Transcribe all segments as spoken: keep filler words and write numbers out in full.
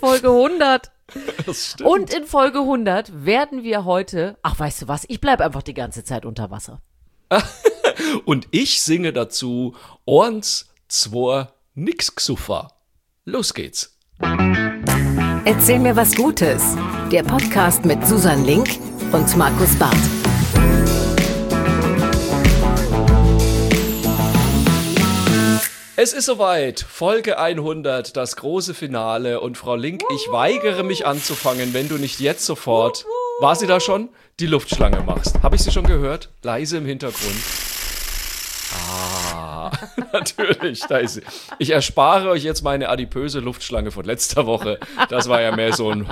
Folge hundert. Das stimmt. Und in Folge hundert werden wir heute, ach weißt du was, ich bleibe einfach die ganze Zeit unter Wasser. Und ich singe dazu Orns, Zwar, Nix Xuffer. Los geht's. Erzähl mir was Gutes. Der Podcast mit Susan Link und Markus Barth. Es ist soweit, Folge hundert, das große Finale. Und Frau Link, ich weigere mich anzufangen, wenn du nicht jetzt sofort, war sie da schon, die Luftschlange machst. Habe ich sie schon gehört? Leise im Hintergrund. Ah, natürlich, da ist sie. Ich erspare euch jetzt meine adipöse Luftschlange von letzter Woche. Das war ja mehr so ein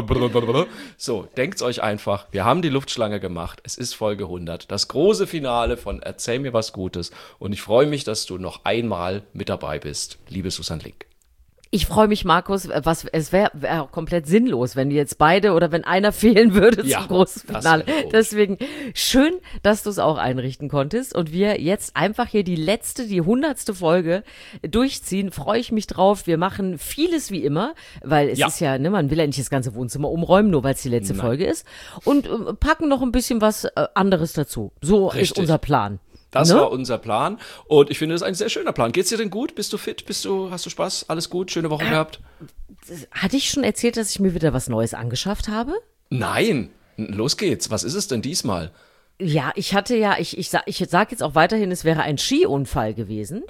So, denkt's euch einfach, wir haben die Luftschlange gemacht. Es ist Folge hundert, das große Finale von Erzähl mir was Gutes. Und ich freue mich, dass du noch einmal mit dabei bist, liebe Susan Link. Ich freue mich, Markus, was, es wäre wär komplett sinnlos, wenn jetzt beide oder wenn einer fehlen würde Ja, zum großen das Finale. wäre komisch. Deswegen schön, dass du es auch einrichten konntest und wir jetzt einfach hier die letzte, die hundertste Folge durchziehen. Freue ich mich drauf. Wir machen vieles wie immer, weil es Ja. ist ja, ne, man will ja nicht das ganze Wohnzimmer umräumen, nur weil es die letzte Nein. Folge ist. Und äh, packen noch ein bisschen was äh, anderes dazu. So ist Richtig. unser Plan. Das Ne? war unser Plan und ich finde, das ist ein sehr schöner Plan. Geht's dir denn gut? Bist du fit? Bist du, hast du Spaß? Alles gut? Schöne Woche gehabt? Hatte ich schon erzählt, dass ich mir wieder was Neues angeschafft habe? Nein. Los geht's. Was ist es denn diesmal? Ja, ich hatte ja, ich, ich, sag, ich sag jetzt auch weiterhin, es wäre ein Skiunfall gewesen.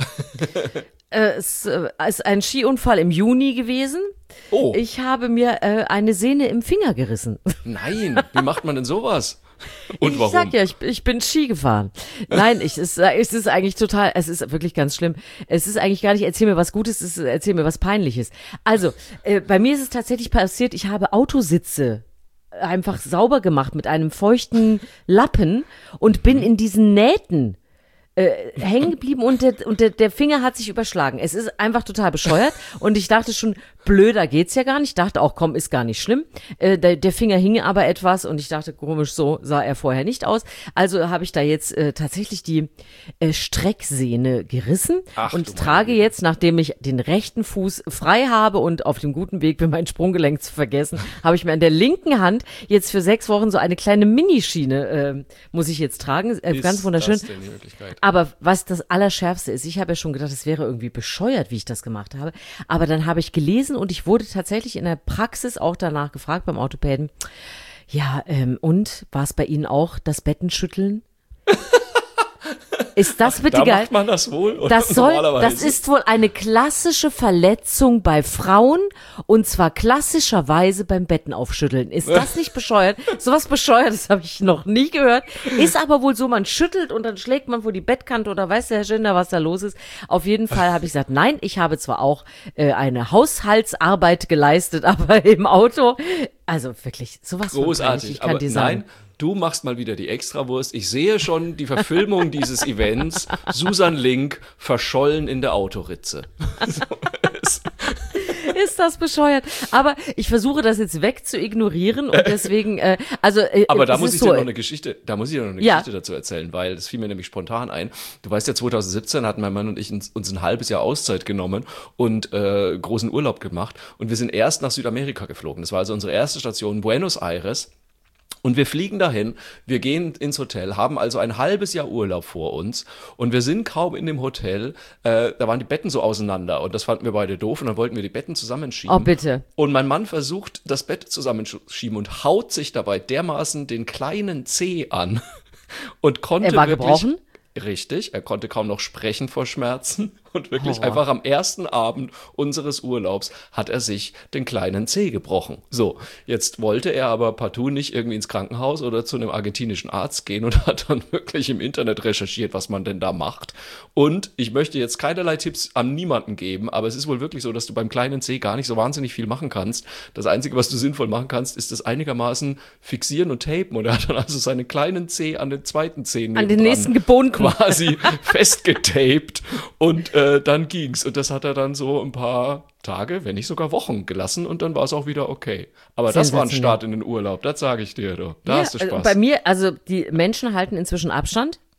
äh, es äh, ist ein Skiunfall im Juni gewesen. Oh, Ich habe mir äh, eine Sehne im Finger gerissen. nein. Wie macht man denn sowas? Und warum? Ich sag ja, ich, ich bin Ski gefahren. Nein, ich, es, es ist eigentlich total, es ist wirklich ganz schlimm. Es ist eigentlich gar nicht, erzähl mir was Gutes, es ist, erzähl mir was Peinliches. Also, äh, bei mir ist es tatsächlich passiert, ich habe Autositze einfach sauber gemacht mit einem feuchten Lappen und bin in diesen Nähten äh, hängen geblieben und, der, und der, der Finger hat sich überschlagen. Es ist einfach total bescheuert und ich dachte schon, blöder geht's ja gar nicht. Ich dachte auch, komm, ist gar nicht schlimm. Äh, der, der Finger hing aber etwas und ich dachte, komisch, so sah er vorher nicht aus. Also habe ich da jetzt äh, tatsächlich die äh, Strecksehne gerissen Ach, du und meine trage Güte. jetzt, nachdem ich den rechten Fuß frei habe und auf dem guten Weg bin, mein Sprunggelenk zu vergessen, habe ich mir an der linken Hand jetzt für sechs Wochen so eine kleine Minischiene äh, muss ich jetzt tragen. Äh, Ist ganz wunderschön. das denn die Möglichkeit? Aber was das Allerschärfste ist, ich habe ja schon gedacht, es wäre irgendwie bescheuert, wie ich das gemacht habe. Aber dann habe ich gelesen und ich wurde tatsächlich in der Praxis auch danach gefragt beim Orthopäden. Ja, ähm, und war es bei Ihnen auch das Bettenschütteln? Ist das bitte Da geil? macht man das wohl? Oder Das soll, normalerweise? das ist wohl eine klassische Verletzung bei Frauen und zwar klassischerweise beim Bettenaufschütteln. Ist das nicht bescheuert? Sowas Bescheuertes habe ich noch nie gehört. Ist aber wohl so, man schüttelt und dann schlägt man vor die Bettkante oder weiß der Herr Schinder, was da los ist. Auf jeden Fall habe ich gesagt, nein, ich habe zwar auch äh, eine Haushaltsarbeit geleistet, aber im Auto, also wirklich, sowas von peinlich, Großartig, ich kann aber dir sagen. nein, du machst mal wieder die Extrawurst. Ich sehe schon die Verfilmung dieses Events. Susan Link verschollen in der Autoritze. Ist das bescheuert? Aber ich versuche das jetzt weg zu ignorieren und deswegen, äh, also äh, Aber da es muss ist ich so, dir noch eine Geschichte, da muss ich dir noch eine Ja. Geschichte dazu erzählen, weil das fiel mir nämlich spontan ein. Du weißt ja, zwanzig siebzehn hatten mein Mann und ich uns, uns ein halbes Jahr Auszeit genommen und äh, großen Urlaub gemacht und wir sind erst nach Südamerika geflogen. Das war also unsere erste Station, Buenos Aires. Und wir fliegen dahin, wir gehen ins Hotel, haben also ein halbes Jahr Urlaub vor uns und wir sind kaum in dem Hotel, äh, da waren die Betten so auseinander und das fanden wir beide doof und dann wollten wir die Betten zusammenschieben. Oh, bitte. Und mein Mann versucht, das Bett zusammenschieben und haut sich dabei dermaßen den kleinen Zeh an und konnte Er war wirklich, gebrochen? Richtig, er konnte kaum noch sprechen vor Schmerzen und wirklich Horror. einfach am ersten Abend unseres Urlaubs hat er sich den kleinen Zeh gebrochen. So, jetzt wollte er aber partout nicht irgendwie ins Krankenhaus oder zu einem argentinischen Arzt gehen und hat dann wirklich im Internet recherchiert, was man denn da macht. Und ich möchte jetzt keinerlei Tipps an niemanden geben, aber es ist wohl wirklich so, dass du beim kleinen Zeh gar nicht so wahnsinnig viel machen kannst. Das Einzige, was du sinnvoll machen kannst, ist das einigermaßen fixieren und tapen. Und er hat dann also seinen kleinen Zeh an den zweiten Zeh An den nebendran nächsten gebunden. quasi festgetaped und äh, dann ging's. Und das hat er dann so ein paar Tage, wenn nicht sogar Wochen gelassen und dann war es auch wieder okay. Aber das war ein Sensationell. Start in den Urlaub, das sage ich dir, du. Da Ja, hast du also Spaß. bei mir, also die Menschen halten inzwischen Abstand.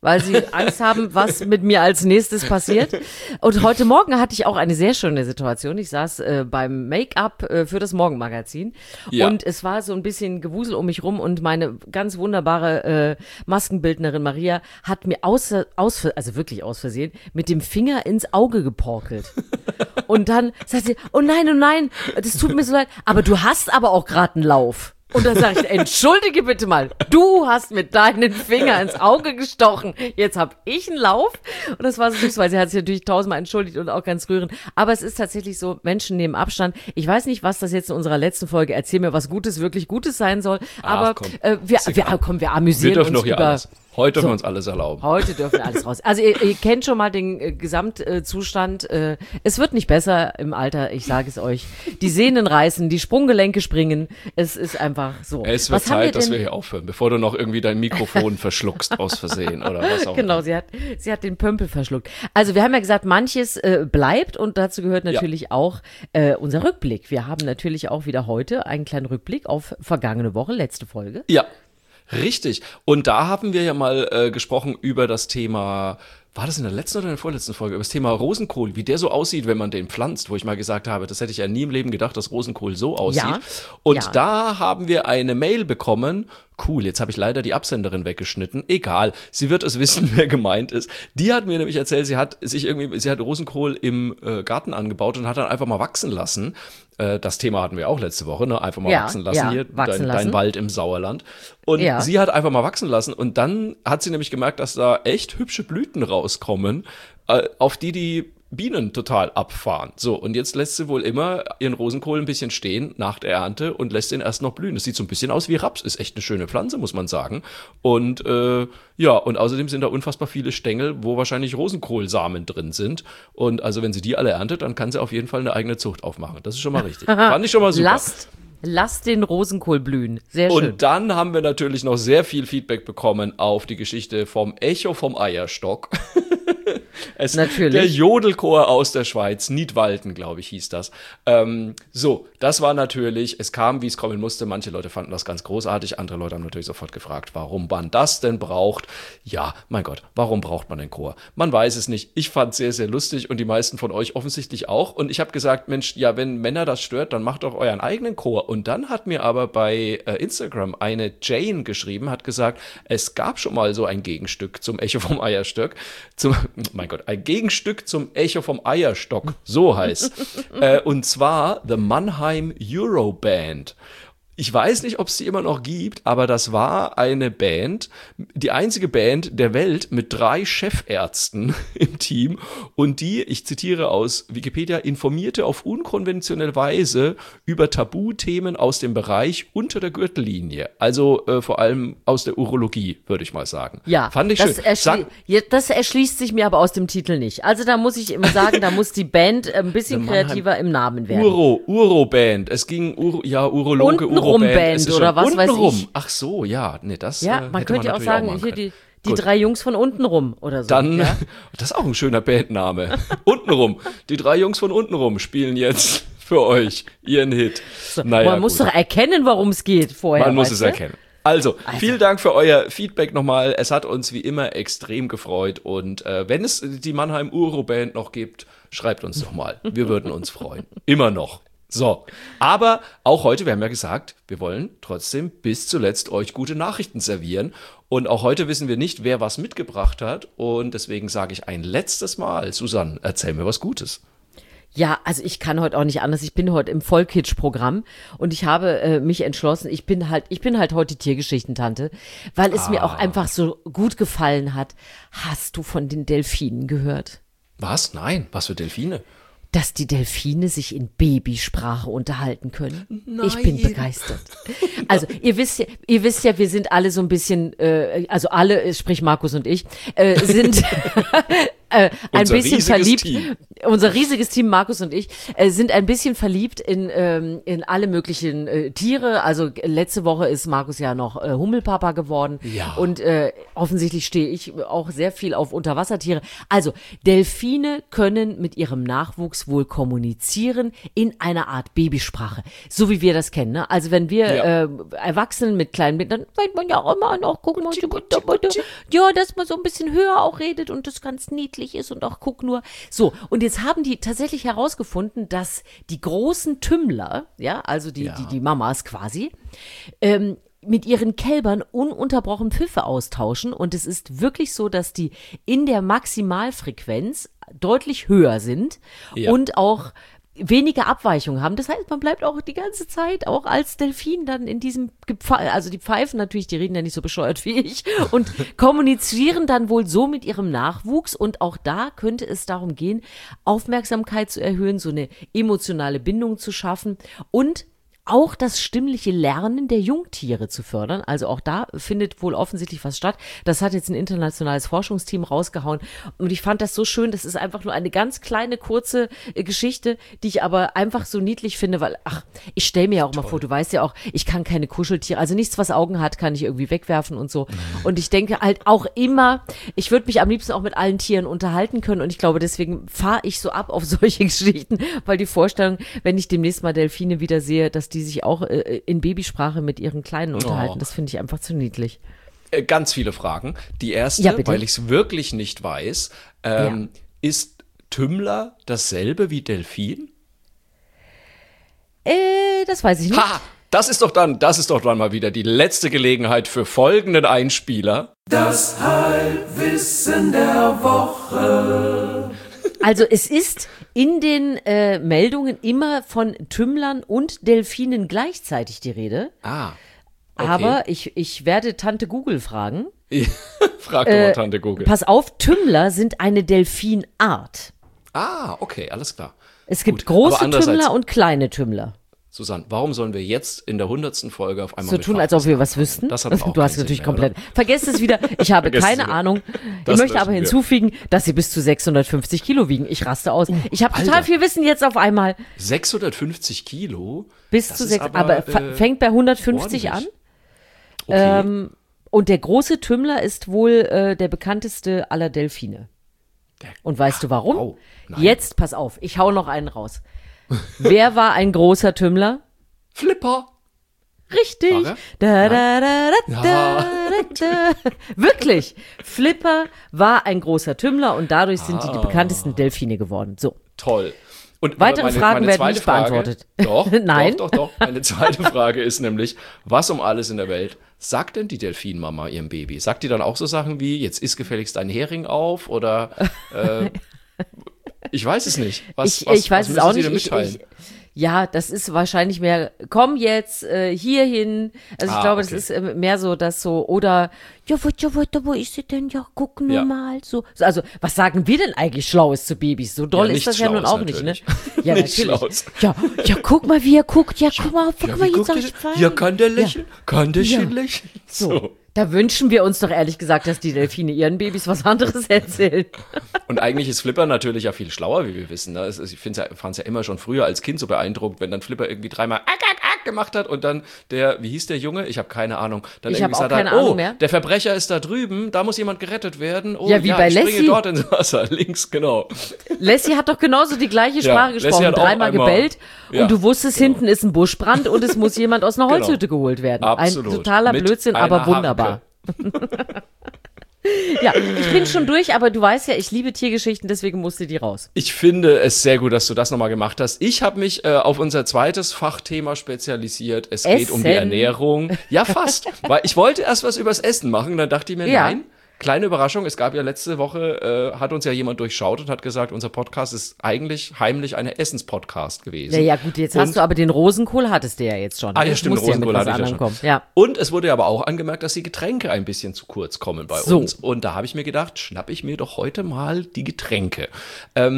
weil sie Angst haben, was mit mir als nächstes passiert. Und heute Morgen hatte ich auch eine sehr schöne Situation. Ich saß äh, beim Make-up äh, für das Morgenmagazin Ja. und es war so ein bisschen Gewusel um mich rum und meine ganz wunderbare äh, Maskenbildnerin Maria hat mir aus, aus, also wirklich aus Versehen, mit dem Finger ins Auge geporkelt. Und dann sagt sie, oh nein, oh nein, das tut mir so leid, aber du hast aber auch gerade einen Lauf. Und dann sage ich, entschuldige bitte mal, du hast mit deinen Finger ins Auge gestochen, jetzt habe ich einen Lauf. Und das war so süß, weil sie hat sich natürlich tausendmal entschuldigt und auch ganz rührend. Aber es ist tatsächlich so, Menschen nehmen Abstand. Ich weiß nicht, was das jetzt in unserer letzten Folge, erzähl mir was Gutes, wirklich Gutes sein soll. Aber Ach, komm. äh, wir, wir, komm, wir amüsieren Wir dürfen uns doch hier über... alles. Heute dürfen So. wir uns alles erlauben. Heute dürfen wir alles raus. Also ihr, ihr kennt schon mal den äh, Gesamtzustand. Äh, es wird nicht besser im Alter, ich sage es euch. Die Sehnen reißen, die Sprunggelenke springen. Es ist einfach so. Es wird Was haben wir Zeit, dass denn- wir hier aufhören, bevor du noch irgendwie dein Mikrofon verschluckst aus Versehen oder was auch Genau, immer. sie hat, sie hat den Pömpel verschluckt. Also wir haben ja gesagt, manches äh, bleibt und dazu gehört natürlich auch äh, unser Rückblick. Wir haben natürlich auch wieder heute einen kleinen Rückblick auf vergangene Woche, letzte Folge. Ja, richtig. Und da haben wir ja mal äh, gesprochen über das Thema, war das in der letzten oder in der vorletzten Folge, über das Thema Rosenkohl, wie der so aussieht, wenn man den pflanzt, wo ich mal gesagt habe, das hätte ich ja nie im Leben gedacht, dass Rosenkohl so aussieht. Ja, Und ja. da haben wir eine Mail bekommen. Cool, jetzt habe ich leider die Absenderin weggeschnitten. Egal, sie wird es wissen, wer gemeint ist. Die hat mir nämlich erzählt, sie hat sich irgendwie, sie hat Rosenkohl im äh, Garten angebaut und hat dann einfach mal wachsen lassen. Äh, das Thema hatten wir auch letzte Woche, ne? Einfach mal Ja, wachsen lassen ja, hier, wachsen dein, lassen. dein Wald im Sauerland. Und Ja. sie hat einfach mal wachsen lassen und dann hat sie nämlich gemerkt, dass da echt hübsche Blüten rauskommen, äh, auf die die Bienen total abfahren. So, und jetzt lässt sie wohl immer ihren Rosenkohl ein bisschen stehen nach der Ernte und lässt ihn erst noch blühen. Das sieht so ein bisschen aus wie Raps. Ist echt eine schöne Pflanze, muss man sagen. Und äh, ja, und außerdem sind da unfassbar viele Stängel, wo wahrscheinlich Rosenkohlsamen drin sind. Und also wenn sie die alle erntet, dann kann sie auf jeden Fall eine eigene Zucht aufmachen. Das ist schon mal richtig. Fand ich schon mal super. Lasst, lasst den Rosenkohl blühen. Sehr schön. Und dann haben wir natürlich noch sehr viel Feedback bekommen auf die Geschichte vom Echo vom Eierstock. Es, Natürlich. Der Jodelchor aus der Schweiz, Nidwalden, glaube ich, hieß das. Ähm, so, das war natürlich, es kam, wie es kommen musste. Manche Leute fanden das ganz großartig, andere Leute haben natürlich sofort gefragt, warum man das denn braucht. Ja, mein Gott, warum braucht man den Chor? Man weiß es nicht. Ich fand es sehr, sehr lustig und die meisten von euch offensichtlich auch. Und ich habe gesagt, Mensch, ja, wenn Männer das stört, dann macht doch euren eigenen Chor. Und dann hat mir aber bei äh, Instagram eine Jane geschrieben, hat gesagt, es gab schon mal so ein Gegenstück zum Echo vom Eierstock. Zum, mein Gott, ein Gegenstück zum Echo vom Eierstock, so heißt. äh, und zwar The Mannheim Euroband. Ich weiß nicht, ob es die immer noch gibt, aber das war eine Band, die einzige Band der Welt mit drei Chefärzten im Team und die, ich zitiere aus Wikipedia, informierte auf unkonventionelle Weise über Tabuthemen aus dem Bereich unter der Gürtellinie. Also äh, vor allem aus der Urologie, würde ich mal sagen. Ja, Fand ich das, schön. erschli Sag, ja, das erschließt sich mir aber aus dem Titel nicht. Also da muss ich immer sagen, da muss die Band ein bisschen The Mannheim kreativer im Namen werden. Uro, Uroband. Es ging, Uro, ja, Urologe, Untenrum Uroband. Band Es ist oder schon was weiß untenrum. ich. Ach so, ja, nee, das Ja, äh, man hätte könnte ja auch natürlich sagen, machen hier können. die, die Gut. drei Jungs von untenrum oder so. Dann, ja? das ist auch ein schöner Bandname. Untenrum. Die drei Jungs von untenrum spielen jetzt für euch ihren Hit. Naja, Man muss gut. doch erkennen, worum es geht vorher. Man muss weißt es du? erkennen. Also, vielen Dank für euer Feedback nochmal. Es hat uns wie immer extrem gefreut. Und äh, wenn es die Mannheim Uroband noch gibt, schreibt uns doch mal. Wir würden uns freuen. Immer noch. So, aber auch heute, wir haben ja gesagt, wir wollen trotzdem bis zuletzt euch gute Nachrichten servieren. Und auch heute wissen wir nicht, wer was mitgebracht hat. Und deswegen sage ich ein letztes Mal, Susanne, erzähl mir was Gutes. Ja, also ich kann heute auch nicht anders. Ich bin heute im Vollkitsch-Programm und ich habe äh, mich entschlossen, ich bin halt, ich bin halt heute die Tiergeschichtentante, weil es Ah. mir auch einfach so gut gefallen hat. Hast du von den Delfinen gehört? Was? Nein, was für Delfine? Dass die Delfine sich in Babysprache unterhalten können. Ich bin begeistert. Also ihr wisst ja, ihr wisst ja, wir sind alle so ein bisschen, äh, also alle, sprich Markus und ich, äh, sind äh, ein Unser bisschen riesiges verliebt. Team. Unser riesiges Team, Markus und ich, äh, sind ein bisschen verliebt in, ähm, in alle möglichen äh, Tiere. Also äh, letzte Woche ist Markus ja noch äh, Hummelpapa geworden. Ja. Und äh, offensichtlich stehe ich auch sehr viel auf Unterwassertiere. Also Delfine können mit ihrem Nachwuchs wohl kommunizieren in einer Art Babysprache. So wie wir das kennen. Ne? Also wenn wir Ja. äh, Erwachsenen mit kleinen Kindern, dann weiß man ja auch immer noch, gucken wir ja, dass man so ein bisschen höher auch redet und das ganz niedlich ist und auch guck nur. So, und jetzt haben die tatsächlich herausgefunden, dass die großen Tümmler, ja, also die, Ja. die, die Mamas quasi, ähm, mit ihren Kälbern ununterbrochen Pfiffe austauschen. Und es ist wirklich so, dass die in der Maximalfrequenz deutlich höher sind Ja. und auch weniger Abweichungen haben. Das heißt, man bleibt auch die ganze Zeit auch als Delfin dann in diesem Gepfe also die pfeifen natürlich, die reden ja nicht so bescheuert wie ich und kommunizieren dann wohl so mit ihrem Nachwuchs und auch da könnte es darum gehen, Aufmerksamkeit zu erhöhen, so eine emotionale Bindung zu schaffen und auch das stimmliche Lernen der Jungtiere zu fördern. Also auch da findet wohl offensichtlich was statt. Das hat jetzt ein internationales Forschungsteam rausgehauen. Und ich fand das so schön. Das ist einfach nur eine ganz kleine, kurze äh, Geschichte, die ich aber einfach so niedlich finde, weil, ach, ich stelle mir ja auch mal vor, du weißt ja auch, ich kann keine Kuscheltiere, also nichts, was Augen hat, kann ich irgendwie wegwerfen und so. Und ich denke halt auch immer, ich würde mich am liebsten auch mit allen Tieren unterhalten können. Und ich glaube, deswegen fahre ich so ab auf solche Geschichten, weil die Vorstellung, wenn ich demnächst mal Delfine wieder sehe, dass die sich auch äh, in Babysprache mit ihren Kleinen unterhalten. Oh. Das finde ich einfach zu niedlich. Äh, Ganz viele Fragen. Die erste, Ja, bitte. weil ich es wirklich nicht weiß, ähm, ist Tümmler dasselbe wie Delfin? Äh, das weiß ich nicht. Ha! Das ist doch dann, das ist doch dann mal wieder die letzte Gelegenheit für folgenden Einspieler. Also es ist in den äh, Meldungen immer von Tümmlern und Delfinen gleichzeitig die Rede. Ah. Okay. Aber ich, ich werde Tante Google fragen. Frag doch mal Tante Google. Pass auf, Tümmler sind eine Delfinart. Ah, okay, alles klar. Es gibt Gut, aber große andererseits- Tümmler und kleine Tümmler. Susanne, warum sollen wir jetzt in der hundertsten Folge auf einmal So mit tun, als ob wir was Fachwissen wüssten. anfangen? Das hat auch Du keinen hast Sinn natürlich mehr, komplett. oder? Vergesst es wieder. Ich habe Vergesst es keine wieder. Ahnung. Das ich möchte aber löschen wir. hinzufügen, dass sie bis zu sechshundertfünfzig Kilo wiegen. Ich raste aus. Ich habe total Alter. viel Wissen jetzt auf einmal. sechshundertfünfzig Kilo? Bis Das zu ist sechs. Aber, äh, fängt bei hundertfünfzig an. ordentlich. Okay. Ähm, und der große Tümmler ist wohl äh, der bekannteste aller Delfine. Der- Und weißt du warum? wow. Nein. Jetzt, pass auf, ich hau noch einen raus. Wer war ein großer Tümmler? Flipper. Richtig. War er? Da, da, da, da, Ja. da, da. Wirklich. Flipper war ein großer Tümmler und dadurch sind die die bekanntesten Delfine geworden. So. Toll. Und Weitere meine, Fragen meine werden zweite nicht Frage, beantwortet. Doch, Nein. doch, doch, doch. Meine zweite Frage ist nämlich, was um alles in der Welt sagt denn die Delfinmama ihrem Baby? Sagt die dann auch so Sachen wie, jetzt isst gefälligst dein Hering auf oder äh, ich weiß es nicht. Was, ich, was, ich weiß was es auch müssen Sie nicht. denn Ich, mitteilen? ich, ja, das ist wahrscheinlich mehr, komm jetzt äh, hierhin. Also ich Ah, glaube, okay. das ist äh, mehr so, dass so, oder, ja, wo, ja, wo, wo ist sie denn? Ja, guck nur Ja. mal. So. So, also, was sagen wir denn eigentlich Schlaues zu Babys? So doll Ja, ist das nichts ja nun Schlaues auch nicht, ne? natürlich. Ja, Nichts natürlich. Schlaues. Ja, ja, guck mal, wie er guckt. Ja, guck mal, guck Ja, mal, wie jetzt guckt sag ihr ich denn? fein. Ja, kann der lächeln? Kann der Ja. schön lächeln? So. Da wünschen wir uns doch ehrlich gesagt, dass die Delfine ihren Babys was anderes erzählen. Und eigentlich ist Flipper natürlich ja viel schlauer, wie wir wissen. Ne? Es ist- Ich fand es ja immer schon früher als Kind so beeindruckend, wenn dann Flipper irgendwie dreimal ak, ak, ak gemacht hat und dann der, wie hieß der Junge? Ich habe keine Ahnung. Dann Ich irgendwie hab auch gesagt hat, keine Ahnung oh, mehr. der Verbrecher ist da drüben, da muss jemand gerettet werden. Oh, Ja, wie bei ich springe Lassie. dort ins Wasser, links, genau. Lassie hat doch genauso die gleiche Ja, Sprache Lassie gesprochen, hat auch dreimal einmal- gebellt Ja, und du wusstest, genau. hinten ist ein Buschbrand und es muss jemand aus einer Genau. Holzhütte geholt werden. Absolut. Ein totaler Mit Blödsinn, einer aber wunderbar. Harke. Ja, ich bin schon durch, aber du weißt ja, ich liebe Tiergeschichten, deswegen musste die raus. Ich finde es sehr gut, dass du das nochmal gemacht hast. Ich habe mich äh, auf unser zweites Fachthema spezialisiert. Es geht um die Essen. Ernährung. Ja, fast. Weil ich wollte erst was übers Essen machen, dann dachte ich mir, Ja. nein. Kleine Überraschung, es gab ja letzte Woche, äh, hat uns ja jemand durchschaut und hat gesagt, unser Podcast ist eigentlich heimlich eine Essenspodcast gewesen. Ja, ja, gut, jetzt Und- hast du aber den Rosenkohl hattest du ja jetzt schon. Ah, ja, Jetzt stimmt, musst du Rosenkohl ja mit hatte was ich ja anderem schon. kommen. Ja. Und es wurde aber auch angemerkt, dass die Getränke ein bisschen zu kurz kommen bei So. uns. Und da habe ich mir gedacht, schnapp ich mir doch heute mal die Getränke. Ähm,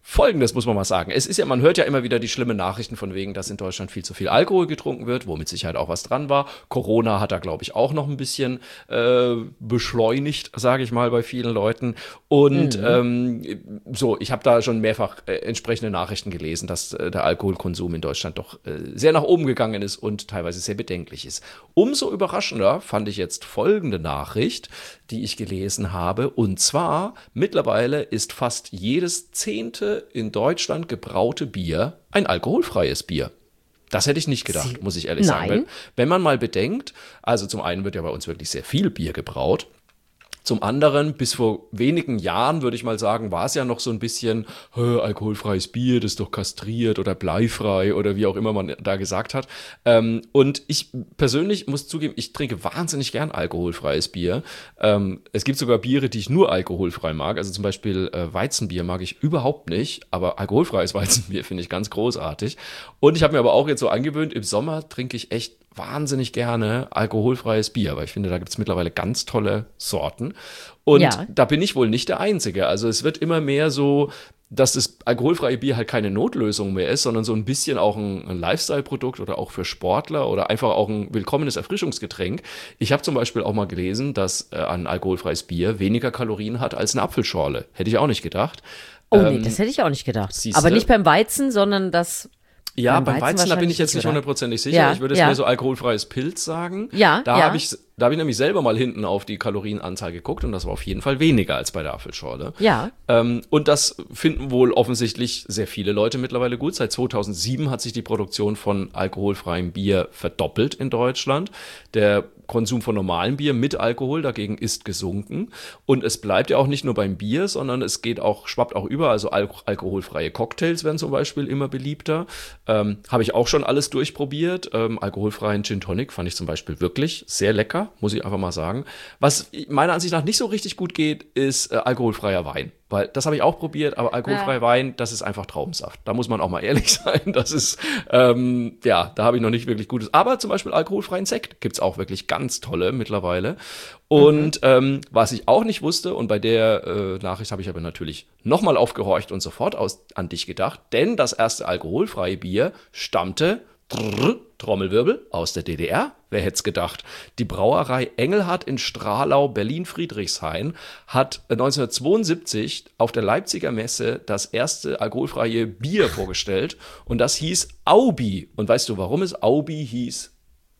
Folgendes muss man mal sagen. Es ist ja, man hört ja immer wieder die schlimmen Nachrichten von wegen, dass in Deutschland viel zu viel Alkohol getrunken wird, wo mit Sicherheit auch was dran war. Corona hat da, glaube ich, auch noch ein bisschen äh, beschleunigt, sage ich mal, bei vielen Leuten. Und mhm. ähm, so, ich habe da schon mehrfach äh, entsprechende Nachrichten gelesen, dass äh, der Alkoholkonsum in Deutschland doch äh, sehr nach oben gegangen ist und teilweise sehr bedenklich ist. Umso überraschender fand ich jetzt folgende Nachricht, die ich gelesen habe. Und zwar, mittlerweile ist fast jedes zehnte in Deutschland gebraute Bier ein alkoholfreies Bier. Das hätte ich nicht gedacht, Sie, muss ich ehrlich nein. sagen. Wenn man mal bedenkt, also zum einen wird ja bei uns wirklich sehr viel Bier gebraut. Zum anderen, bis vor wenigen Jahren, würde ich mal sagen, war es ja noch so ein bisschen alkoholfreies Bier, das ist doch kastriert oder bleifrei oder wie auch immer man da gesagt hat. Ähm, und ich persönlich muss zugeben, ich trinke wahnsinnig gern alkoholfreies Bier. Ähm, es gibt sogar Biere, die ich nur alkoholfrei mag. Also zum Beispiel äh, Weizenbier mag ich überhaupt nicht, aber alkoholfreies Weizenbier finde ich ganz großartig. Und ich habe mir aber auch jetzt so angewöhnt, im Sommer trinke ich echt wahnsinnig gerne alkoholfreies Bier, weil ich finde, da gibt es mittlerweile ganz tolle Sorten. Und ja. da bin ich wohl nicht der Einzige. Also es wird immer mehr so, dass das alkoholfreie Bier halt keine Notlösung mehr ist, sondern so ein bisschen auch ein, ein Lifestyle-Produkt oder auch für Sportler oder einfach auch ein willkommenes Erfrischungsgetränk. Ich habe zum Beispiel auch mal gelesen, dass äh, ein alkoholfreies Bier weniger Kalorien hat als eine Apfelschorle. Hätte ich auch nicht gedacht. Oh ähm, nee, das hätte ich auch nicht gedacht. Siehste? Aber nicht beim Weizen, sondern das... Ja, beim Weizen, Weizen da bin ich jetzt nicht hundertprozentig sicher. Ja, ich würde es ja. mir so alkoholfreies Pilz sagen. Ja, da ja. habe ich, da habe ich nämlich selber mal hinten auf die Kalorienanzahl geguckt und das war auf jeden Fall weniger als bei der Apfelschorle. Ja. Ähm, und das finden wohl offensichtlich sehr viele Leute mittlerweile gut. Seit zweitausendsieben hat sich die Produktion von alkoholfreiem Bier verdoppelt in Deutschland. Der Konsum von normalem Bier mit Alkohol dagegen ist gesunken. Und es bleibt ja auch nicht nur beim Bier, sondern es geht auch, schwappt auch über. Also al- alkoholfreie Cocktails werden zum Beispiel immer beliebter. Ähm, habe ich auch schon alles durchprobiert. Ähm, alkoholfreien Gin Tonic fand ich zum Beispiel wirklich sehr lecker, muss ich einfach mal sagen. Was meiner Ansicht nach nicht so richtig gut geht, ist äh, alkoholfreier Wein. Weil das habe ich auch probiert, aber alkoholfreier ja. Wein, das ist einfach Traubensaft. Da muss man auch mal ehrlich sein. Das ist, ähm, ja, da habe ich noch nicht wirklich Gutes. Aber zum Beispiel alkoholfreien Sekt gibt's auch wirklich ganz tolle mittlerweile. Und mhm. ähm, was ich auch nicht wusste, und bei der äh, Nachricht habe ich aber natürlich nochmal aufgehorcht und sofort aus, an dich gedacht, denn das erste alkoholfreie Bier stammte, trrr, Trommelwirbel, aus der D D R. Wer hätte es gedacht? Die Brauerei Engelhardt in Stralau, Berlin-Friedrichshain, hat neunzehnhundertzweiundsiebzig auf der Leipziger Messe das erste alkoholfreie Bier vorgestellt. Und das hieß Aubi. Und weißt du, warum es Aubi hieß?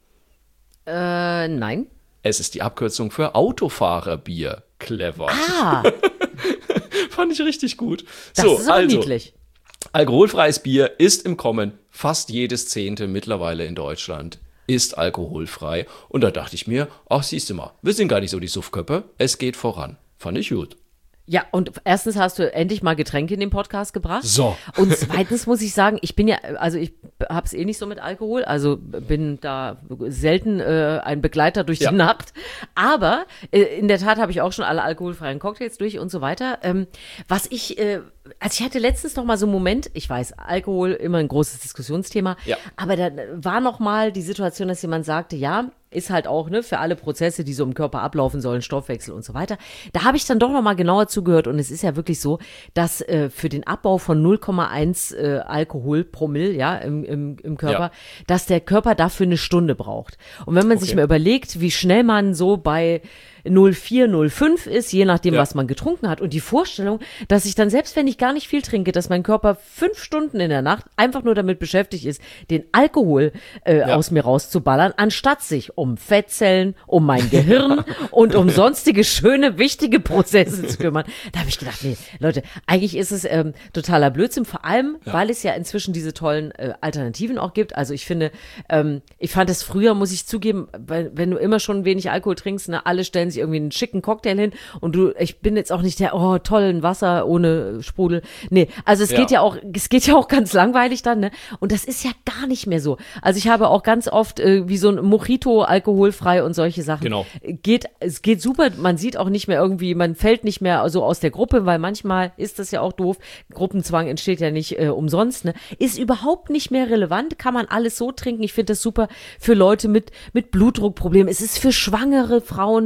Äh, nein. Es ist die Abkürzung für Autofahrerbier. Clever. Ah. Fand ich richtig gut. Das so, ist aber also, niedlich. Alkoholfreies Bier ist im Kommen. Fast jedes Zehnte mittlerweile in Deutschland ist alkoholfrei. Und da dachte ich mir, ach, siehst du mal, wir sind gar nicht so die Suffköppe. Es geht voran. Fand ich gut. Ja, und erstens hast du endlich mal Getränke in den Podcast gebracht. So. Und zweitens muss ich sagen, ich bin ja, also ich hab's eh nicht so mit Alkohol, also bin da selten äh, ein Begleiter durch Ja. die Nacht. Aber äh, in der Tat habe ich auch schon alle alkoholfreien Cocktails durch und so weiter. Ähm, was ich, äh, also ich hatte letztens noch mal so einen Moment, ich weiß, Alkohol immer ein großes Diskussionsthema, Ja. aber da war noch mal die Situation, dass jemand sagte, ja, ist halt auch, ne, für alle Prozesse, die so im Körper ablaufen sollen, Stoffwechsel und so weiter. Da habe ich dann doch noch mal genauer zugehört und es ist ja wirklich so, dass äh, für den Abbau von null Komma eins äh, Alkoholpromille, ja, im, im, im Körper, Ja. dass der Körper dafür eine Stunde braucht. Und wenn man Okay. sich mal überlegt, wie schnell man so bei null Komma vier, null Komma fünf ist, je nachdem, Ja. was man getrunken hat. Und die Vorstellung, dass ich dann, selbst wenn ich gar nicht viel trinke, dass mein Körper fünf Stunden in der Nacht einfach nur damit beschäftigt ist, den Alkohol äh, Ja. aus mir rauszuballern, anstatt sich um Fettzellen, um mein Gehirn und um sonstige schöne, wichtige Prozesse zu kümmern. Da habe ich gedacht, nee, Leute, eigentlich ist es ähm, totaler Blödsinn, vor allem, Ja. weil es ja inzwischen diese tollen äh, Alternativen auch gibt. Also ich finde, ähm, ich fand es früher, muss ich zugeben, weil, wenn du immer schon wenig Alkohol trinkst, ne, alle stellen sich irgendwie einen schicken Cocktail hin und du, ich bin jetzt auch nicht der, oh, tollen Wasser ohne Sprudel. Nee, also es Ja. geht ja auch, es geht ja auch ganz langweilig dann, ne? Und das ist ja gar nicht mehr so. Also ich habe auch ganz oft äh, wie so ein Mojito alkoholfrei und solche Sachen. Genau. Geht, es geht super, man sieht auch nicht mehr irgendwie, man fällt nicht mehr so aus der Gruppe, weil manchmal ist das ja auch doof. Gruppenzwang entsteht ja nicht äh, umsonst, ne? Ist überhaupt nicht mehr relevant, kann man alles so trinken. Ich finde das super für Leute mit, mit Blutdruckproblemen. Es ist für schwangere Frauen toll.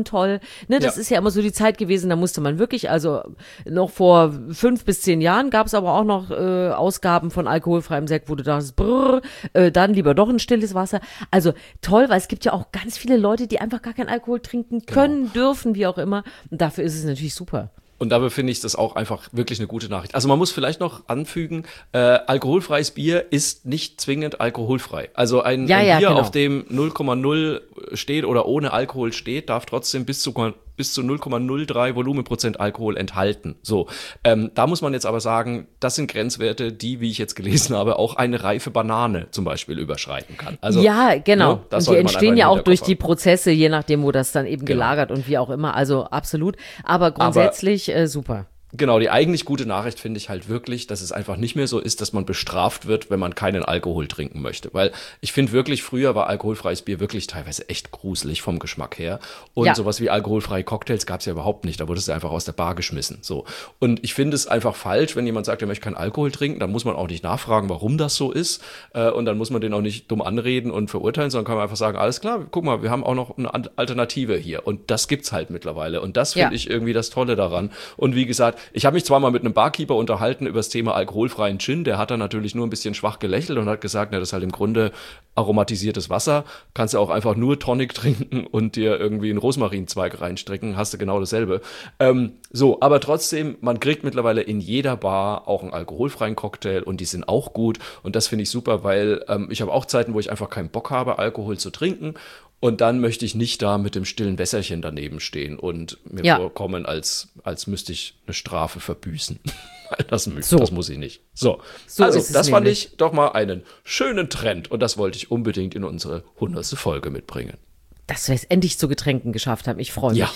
Ne, das Ja. ist ja immer so die Zeit gewesen, da musste man wirklich, also noch vor fünf bis zehn Jahren gab es aber auch noch äh, Ausgaben von alkoholfreiem Sekt, wo du dachtest, brrr, äh, dann lieber doch ein stilles Wasser. Also toll, weil es gibt ja auch ganz viele Leute, die einfach gar keinen Alkohol trinken können, dürfen, wie auch immer. Und dafür ist es natürlich super. Und dafür finde ich das auch einfach wirklich eine gute Nachricht. Also man muss vielleicht noch anfügen, äh, alkoholfreies Bier ist nicht zwingend alkoholfrei. Also ein, Ja, ein ja, Bier, genau. auf dem null Komma null steht oder ohne Alkohol steht, darf trotzdem bis zu bis zu null Komma null drei Volumenprozent Alkohol enthalten. So, ähm, da muss man jetzt aber sagen, das sind Grenzwerte, die, wie ich jetzt gelesen habe, auch eine reife Banane zum Beispiel überschreiten kann. Also, ja, genau. ne, das und die sollte man entstehen einfach ja im auch durch Hinterkopf die haben. Prozesse, je nachdem, wo das dann eben Genau. gelagert und wie auch immer. Also absolut. Aber grundsätzlich äh, super. Genau, die eigentlich gute Nachricht finde ich halt wirklich, dass es einfach nicht mehr so ist, dass man bestraft wird, wenn man keinen Alkohol trinken möchte. Weil ich finde wirklich, früher war alkoholfreies Bier wirklich teilweise echt gruselig vom Geschmack her. Und Ja. sowas wie alkoholfreie Cocktails gab es ja überhaupt nicht. Da wurdest du einfach aus der Bar geschmissen. So. Und ich finde es einfach falsch, wenn jemand sagt, er möchte keinen Alkohol trinken, dann muss man auch nicht nachfragen, warum das so ist. Äh, Und dann muss man den auch nicht dumm anreden und verurteilen, sondern kann man einfach sagen, alles klar, guck mal, wir haben auch noch eine An- Alternative hier. Und das gibt's halt mittlerweile. Und das finde Ja. ich irgendwie das Tolle daran. Und wie gesagt, ich habe mich zwar mal mit einem Barkeeper unterhalten über das Thema alkoholfreien Gin. Der hat dann natürlich nur ein bisschen schwach gelächelt und hat gesagt, na, das ist halt im Grunde aromatisiertes Wasser. Kannst du auch einfach nur Tonic trinken und dir irgendwie einen Rosmarinzweig reinstrecken. Hast du genau dasselbe. Ähm, so, aber trotzdem, man kriegt mittlerweile in jeder Bar auch einen alkoholfreien Cocktail und die sind auch gut. Und das finde ich super, weil ähm, ich habe auch Zeiten, wo ich einfach keinen Bock habe, Alkohol zu trinken. Und dann möchte ich nicht da mit dem stillen Wässerchen daneben stehen und mir Ja. vorkommen, als, als müsste ich eine Strafe verbüßen. das, mü- So. das muss ich nicht. So, So also ist es das fand nämlich. ich doch mal einen schönen Trend. Und das wollte ich unbedingt in unsere hundertste Folge mitbringen. Dass wir es endlich zu Getränken geschafft haben. Ich freue mich. Ja.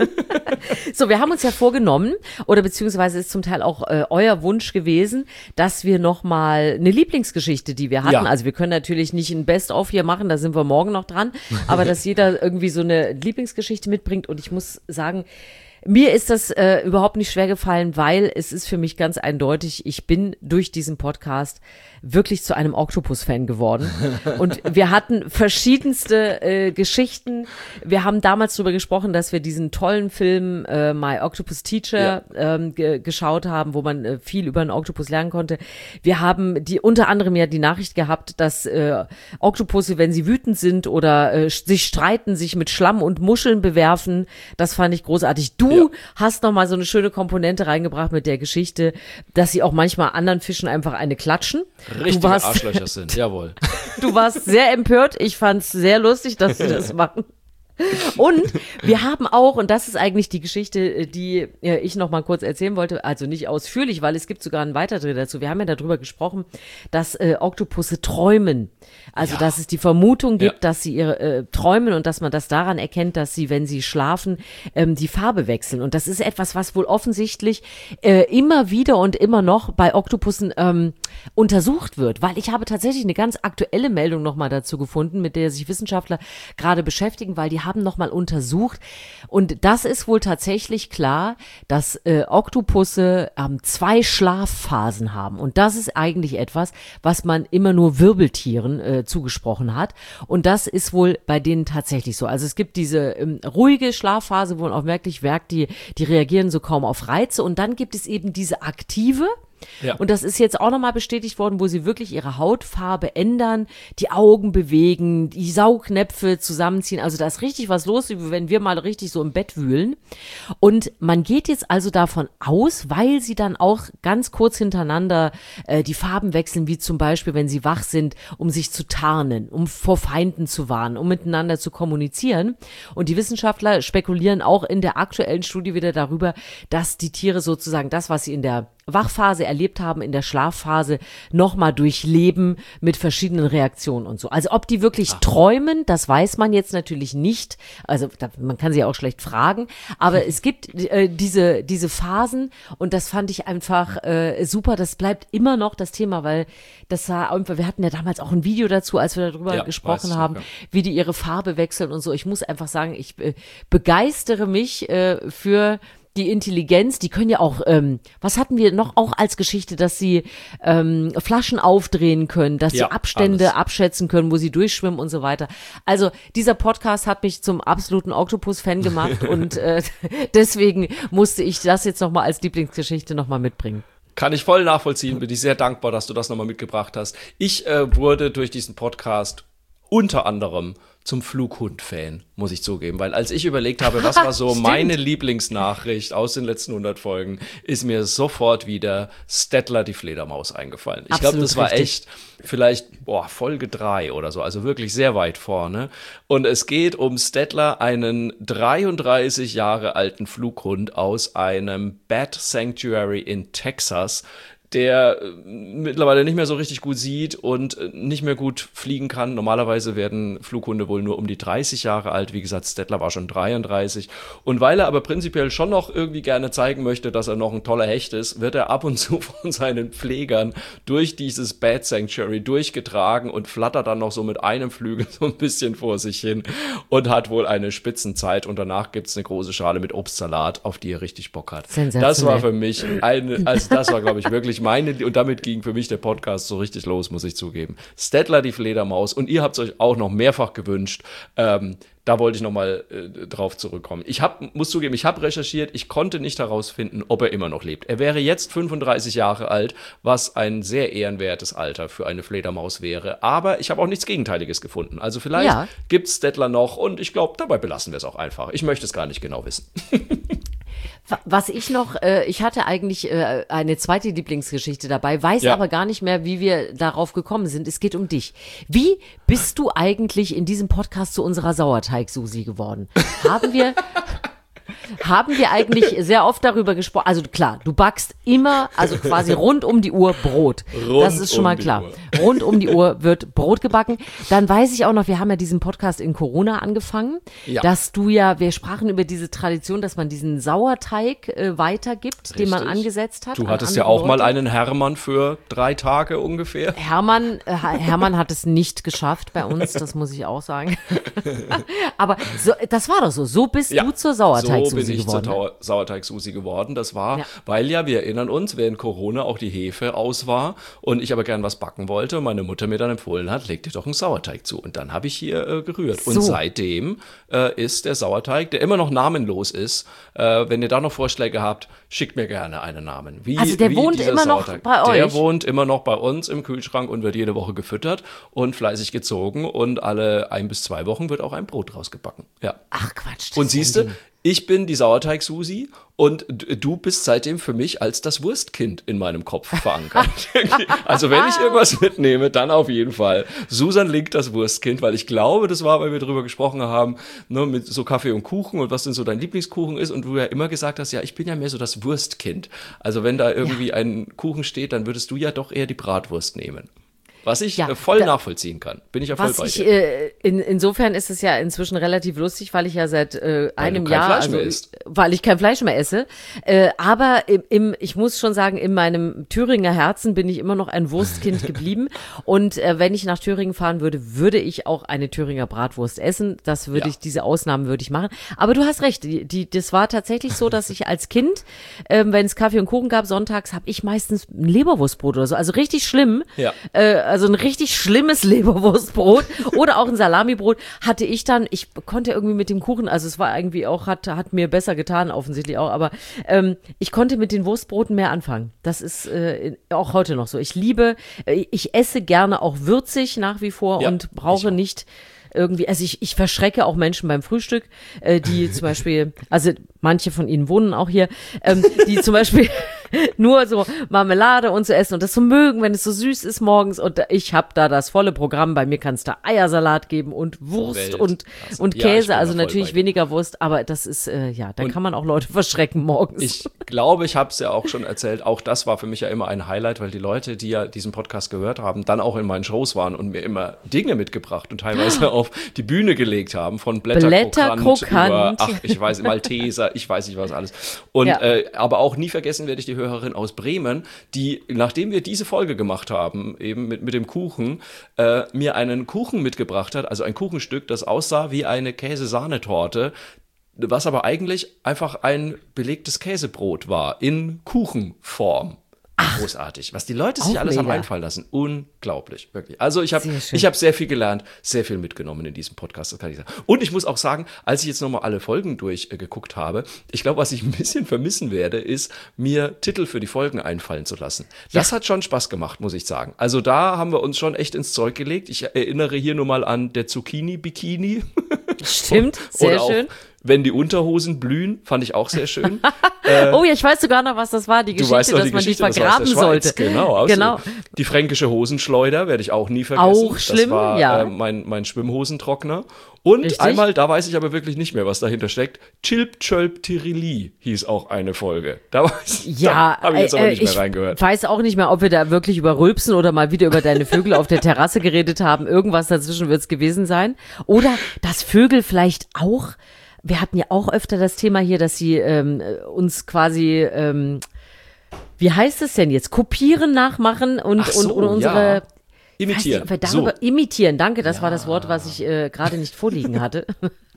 So, wir haben uns ja vorgenommen, oder beziehungsweise ist zum Teil auch äh, euer Wunsch gewesen, dass wir nochmal eine Lieblingsgeschichte, die wir hatten, Ja. also wir können natürlich nicht ein Best-of hier machen, da sind wir morgen noch dran, aber dass jeder irgendwie so eine Lieblingsgeschichte mitbringt und ich muss sagen, mir ist das äh, überhaupt nicht schwer gefallen, weil es ist für mich ganz eindeutig, ich bin durch diesen Podcast wirklich zu einem Octopus-Fan geworden. Und wir hatten verschiedenste äh, Geschichten. Wir haben damals darüber gesprochen, dass wir diesen tollen Film äh, My Octopus Teacher ähm, ge geschaut haben, wo man äh, viel über einen Oktopus lernen konnte. Wir haben die unter anderem ja die Nachricht gehabt, dass äh, Oktopusse, wenn sie wütend sind oder äh, sich streiten, sich mit Schlamm und Muscheln bewerfen. Das fand ich großartig. Du Ja. hast noch mal so eine schöne Komponente reingebracht mit der Geschichte, dass sie auch manchmal anderen Fischen einfach eine klatschen. Richtige du warst, Arschlöcher sind, jawohl. du warst sehr empört. Ich fand's sehr lustig, dass sie das machen. Und wir haben auch, und das ist eigentlich die Geschichte, die äh, ich noch mal kurz erzählen wollte, also nicht ausführlich, weil es gibt sogar einen Weiterdreh dazu. Wir haben ja darüber gesprochen, dass äh, Oktopusse träumen. Also, Ja. dass es die Vermutung gibt, Ja. dass sie ihre äh, träumen und dass man das daran erkennt, dass sie, wenn sie schlafen, ähm, die Farbe wechseln. Und das ist etwas, was wohl offensichtlich äh, immer wieder und immer noch bei Oktopussen ähm, untersucht wird. Weil ich habe tatsächlich eine ganz aktuelle Meldung noch mal dazu gefunden, mit der sich Wissenschaftler gerade beschäftigen, weil die haben noch mal untersucht. Und das ist wohl tatsächlich klar, dass äh, Oktopusse ähm, zwei Schlafphasen haben. Und das ist eigentlich etwas, was man immer nur Wirbeltieren äh, zugesprochen hat. Und das ist wohl bei denen tatsächlich so. Also es gibt diese ähm, ruhige Schlafphase, wo man auch merklich merkt, die, die reagieren so kaum auf Reize. Und dann gibt es eben diese aktive. Ja. Und das ist jetzt auch nochmal bestätigt worden, wo sie wirklich ihre Hautfarbe ändern, die Augen bewegen, die Saugnäpfe zusammenziehen. Also da ist richtig was los, wie wenn wir mal richtig so im Bett wühlen. Und man geht jetzt also davon aus, weil sie dann auch ganz kurz hintereinander äh, die Farben wechseln, wie zum Beispiel, wenn sie wach sind, um sich zu tarnen, um vor Feinden zu warnen, um miteinander zu kommunizieren. Und die Wissenschaftler spekulieren auch in der aktuellen Studie wieder darüber, dass die Tiere sozusagen das, was sie in der Wachphase erlebt haben, in der Schlafphase nochmal durchleben mit verschiedenen Reaktionen und so. Also ob die wirklich Ach. träumen, das weiß man jetzt natürlich nicht. Also da, man kann sie ja auch schlecht fragen. Aber es gibt äh, diese, diese Phasen und das fand ich einfach äh, super. Das bleibt immer noch das Thema, weil das war einfach, wir hatten ja damals auch ein Video dazu, als wir darüber Ja, gesprochen weiß ich haben, noch, ja. wie die ihre Farbe wechseln und so. Ich muss einfach sagen, ich äh, begeistere mich äh, für die Intelligenz, die können ja auch, ähm, was hatten wir noch auch als Geschichte, dass sie ähm, Flaschen aufdrehen können, dass Ja, sie Abstände alles. abschätzen können, wo sie durchschwimmen und so weiter. Also dieser Podcast hat mich zum absoluten Oktopus-Fan gemacht und äh, deswegen musste ich das jetzt nochmal als Lieblingsgeschichte nochmal mitbringen. Kann ich voll nachvollziehen, bin ich sehr dankbar, dass du das nochmal mitgebracht hast. Ich äh, wurde durch diesen Podcast unter anderem zum Flughund-Fan, muss ich zugeben. Weil als ich überlegt habe, was war so Stimmt. meine Lieblingsnachricht aus den letzten hundert Folgen, ist mir sofort wieder Stettler die Fledermaus eingefallen. Ich glaube, Absolut das war richtig. echt vielleicht boah, Folge drei oder so, also wirklich sehr weit vorne. Und es geht um Stettler, einen dreiunddreißig Jahre alten Flughund aus einem Bat Sanctuary in Texas, der äh, mittlerweile nicht mehr so richtig gut sieht und äh, nicht mehr gut fliegen kann. Normalerweise werden Flughunde wohl nur um die dreißig Jahre alt. Wie gesagt, Stettler war schon dreiunddreißig. Und weil er aber prinzipiell schon noch irgendwie gerne zeigen möchte, dass er noch ein toller Hecht ist, wird er ab und zu von seinen Pflegern durch dieses Bat Sanctuary durchgetragen und flattert dann noch so mit einem Flügel so ein bisschen vor sich hin und hat wohl eine Spitzenzeit. Und danach gibt's eine große Schale mit Obstsalat, auf die er richtig Bock hat. Sensationell. Das war für mich eine, also das war, glaube ich, wirklich meine, und damit ging für mich der Podcast so richtig los, muss ich zugeben. Stettler die Fledermaus, und ihr habt es euch auch noch mehrfach gewünscht. Ähm, da wollte ich noch mal äh, drauf zurückkommen. Ich hab, muss zugeben, ich habe recherchiert, ich konnte nicht herausfinden, ob er immer noch lebt. Er wäre jetzt fünfunddreißig Jahre alt, was ein sehr ehrenwertes Alter für eine Fledermaus wäre. Aber ich habe auch nichts Gegenteiliges gefunden. Also vielleicht Ja. gibt's Stettler noch, und ich glaube, dabei belassen wir es auch einfach. Ich möchte es gar nicht genau wissen. Was ich noch, äh, ich hatte eigentlich äh, eine zweite Lieblingsgeschichte dabei, weiß Ja. aber gar nicht mehr, wie wir darauf gekommen sind. Es geht um dich. Wie bist du eigentlich in diesem Podcast zu unserer Sauerteig-Susi geworden? Haben wir, haben wir eigentlich sehr oft darüber gesprochen? Also klar, du backst immer, also quasi rund um die Uhr Brot. Rund das ist schon um mal die klar. Uhr. Rund um die Uhr wird Brot gebacken. Dann weiß ich auch noch, wir haben ja diesen Podcast in Corona angefangen, Ja. dass du ja, wir sprachen über diese Tradition, dass man diesen Sauerteig äh, weitergibt, den man Richtig. angesetzt hat. Du an hattest ja andere auch mal Leute. einen Hermann für drei Tage ungefähr. Hermann, äh, Hermann hat es nicht geschafft bei uns, das muss ich auch sagen. Aber so, das war doch so. So bist du zur so bin Sauerteig-Susi ich geworden. zur Tau- Sauerteig-Susi geworden. Das war, Ja. weil ja, wir erinnern uns, während Corona auch die Hefe aus war und ich aber gern was backen wollte und meine Mutter mir dann empfohlen hat, leg dir doch einen Sauerteig zu. Und dann habe ich hier äh, gerührt. So. Und seitdem äh, ist der Sauerteig, der immer noch namenlos ist, äh, wenn ihr da noch Vorschläge habt, schickt mir gerne einen Namen. Wie, Also der wie wohnt dieser immer noch Sauerteig. bei Der euch? wohnt immer noch bei uns im Kühlschrank und wird jede Woche gefüttert und fleißig gezogen, und alle ein bis zwei Wochen wird auch ein Brot draus gebacken. Ja. Ach Quatsch. das Und ist ein siehst du, Ding. ich bin die Sauerteig-Susi und d- du bist seitdem für mich als das Wurstkind in meinem Kopf verankert. Also wenn ich irgendwas mitnehme, dann auf jeden Fall Susan Link, das Wurstkind, weil ich glaube, das war, weil wir drüber gesprochen haben, ne, mit so Kaffee und Kuchen und was denn so dein Lieblingskuchen ist, und du ja immer gesagt hast, ja, ich bin ja mehr so das Wurstkind. Also wenn da irgendwie ein Kuchen steht, dann würdest du ja doch eher die Bratwurst nehmen. Was ich Ja, äh, voll da- nachvollziehen kann. Bin ich ja voll Was bei ich, dir. äh, in, insofern ist es ja inzwischen relativ lustig, weil ich ja seit äh, einem kein Jahr, Fleisch also, mehr isst. weil ich kein Fleisch mehr esse, äh, aber im, im, ich muss schon sagen, in meinem Thüringer Herzen bin ich immer noch ein Wurstkind geblieben, und äh, wenn ich nach Thüringen fahren würde, würde ich auch eine Thüringer Bratwurst essen, das würde Ja. ich, diese Ausnahmen würde ich machen, aber du hast recht, die, die, das war tatsächlich so, dass ich als Kind, ähm, wenn es Kaffee und Kuchen gab, sonntags, habe ich meistens ein Leberwurstbrot oder so, also richtig schlimm, Ja. äh, also ein richtig schlimmes Leberwurstbrot oder auch ein Salamibrot hatte ich dann, ich konnte irgendwie mit dem Kuchen, also es war irgendwie auch, hat, hat mir besser getan, offensichtlich auch, aber ähm, ich konnte mit den Wurstbroten mehr anfangen. Das ist äh, auch heute noch so. Ich liebe, äh, ich esse gerne auch würzig nach wie vor Ja, und ich brauche auch. nicht irgendwie, also ich, ich verschrecke auch Menschen beim Frühstück, äh, die zum Beispiel, also manche von ihnen wohnen auch hier, ähm, die zum Beispiel nur so Marmelade und so essen und das so mögen, wenn es so süß ist morgens, und ich habe da das volle Programm. Bei mir kann es da Eiersalat geben und Wurst Welt. und, Also, und ja, ich bin Käse, da also voll bei natürlich dir. weniger Wurst, aber das ist, äh, ja, da Und- kann man auch Leute verschrecken morgens. Ich glaube, ich habe es ja auch schon erzählt, auch das war für mich ja immer ein Highlight, weil die Leute, die ja diesen Podcast gehört haben, dann auch in meinen Shows waren und mir immer Dinge mitgebracht und teilweise auf die Bühne gelegt haben, von Blätterkrokant Blätterkrokant. über, ach, ich weiß, Malteser, ich weiß nicht was alles. Und Ja. äh, aber auch nie vergessen werde ich die Hörerin aus Bremen, die, nachdem wir diese Folge gemacht haben, eben mit, mit dem Kuchen, äh, mir einen Kuchen mitgebracht hat, also ein Kuchenstück, das aussah wie eine Käsesahnetorte, was aber eigentlich einfach ein belegtes Käsebrot war, in Kuchenform. Ach, großartig, was die Leute sich alles mega. haben einfallen lassen. Unglaublich, wirklich. Also ich habe Sehr schön. ich habe sehr viel gelernt, sehr viel mitgenommen in diesem Podcast, das kann ich sagen. Und ich muss auch sagen, als ich jetzt nochmal alle Folgen durchgeguckt äh, habe, ich glaube, was ich ein bisschen vermissen werde, ist, mir Titel für die Folgen einfallen zu lassen. Das Ja. hat schon Spaß gemacht, muss ich sagen. Also da haben wir uns schon echt ins Zeug gelegt. Ich erinnere hier nur mal an der Zucchini-Bikini. Stimmt, sehr Oder auch, schön. wenn die Unterhosen blühen, fand ich auch sehr schön. Oh ja, ich weiß sogar noch, was das war, die Du Geschichte, weißt doch dass die man Geschichte, die das war aus vergraben der Schweiz. sollte. Genau, aus Genau. Die fränkische Hosenschleuder werde ich auch nie vergessen. Auch schlimm, das war, ja. äh, mein, mein Schwimmhosentrockner. Und Richtig. einmal, da weiß ich aber wirklich nicht mehr, was dahinter steckt. Chilp Chölp Tirili hieß auch eine Folge. Da, weiß, Ja, da habe ich jetzt aber äh, nicht mehr ich reingehört. weiß auch nicht mehr, ob wir da wirklich über Rülpsen oder mal wieder über deine Vögel auf der Terrasse geredet haben. Irgendwas dazwischen wird es gewesen sein. Oder dass Vögel vielleicht auch, wir hatten ja auch öfter das Thema hier, dass sie ähm, uns quasi, ähm, wie heißt es denn jetzt, kopieren, nachmachen und, Ach so, und, und unsere... ja. Ich weiß nicht, Imitieren. ob wir darüber, so. Imitieren, danke, das war das Wort, was ich äh, gerade nicht vorliegen hatte.